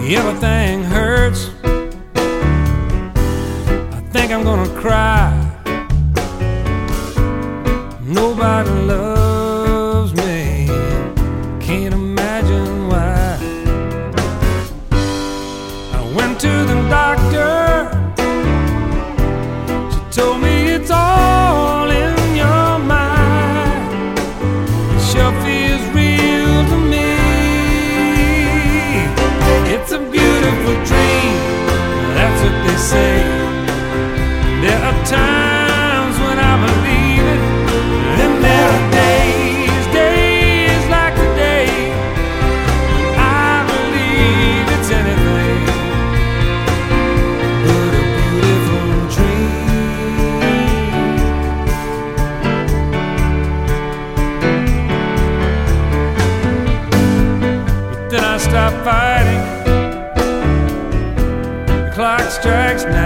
Everything hurts. I think I'm gonna cry. Nobody loves me. Can't imagine why. I went to the doctor. She told me it's all in your mind. It sure feels real to me. It's a beautiful dream, that's what they say. There are times when I believe it, then there are days like today, when I believe it's anything but a beautiful dream. But then I stopped fighting. The clock strikes 9.